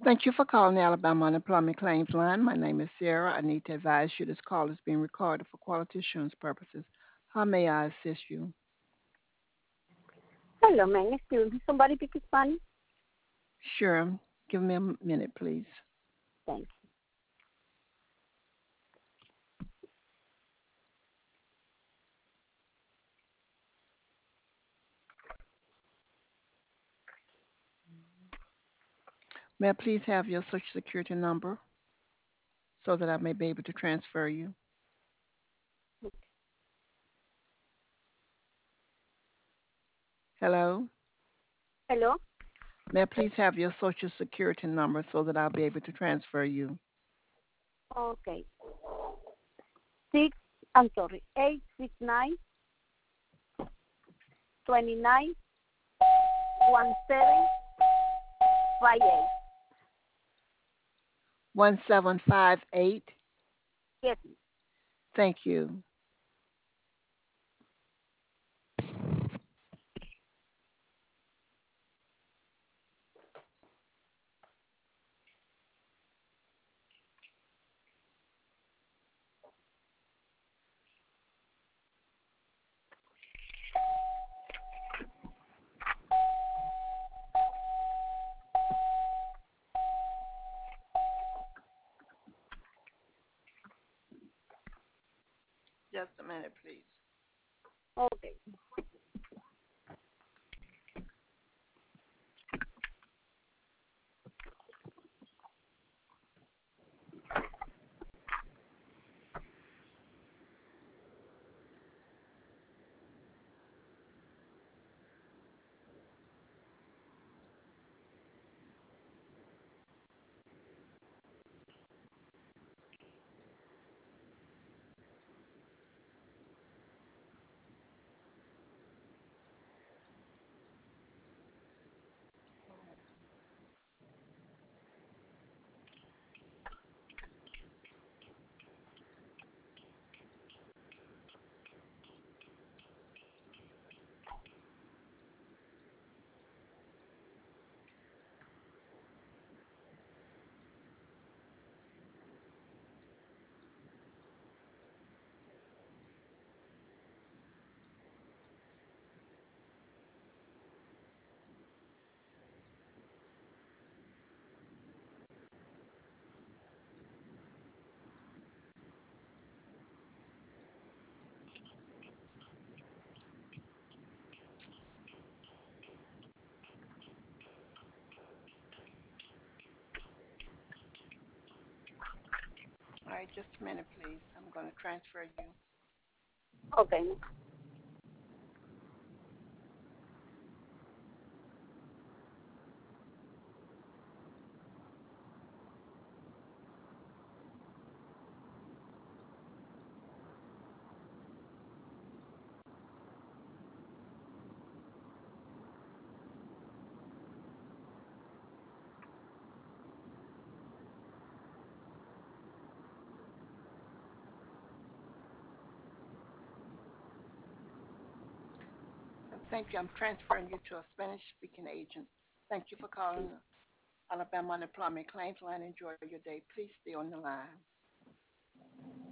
Thank you for calling the Alabama Unemployment Claims Line. My name is Sarah. I need to advise you this call is being recorded for quality assurance purposes. How may I assist you? Hello, man. Excuse me. Somebody speak Spanish? Sure. Give me a minute, please. Thank May I please have your Social Security number so that I may be able to transfer you? you. Hello? Hello? May I please have your Social Security number so that I'll be able to transfer you? Okay. Six, I'm sorry, 869 29 1758. 1758. Yes. Thank you. Just a minute, please. Okay. All right, just a minute, please. I'm going to transfer you. Okay. Thank you. I'm transferring you to a Spanish speaking agent. Thank you for calling the Alabama Unemployment Claims Line. Enjoy your day. Please stay on the line.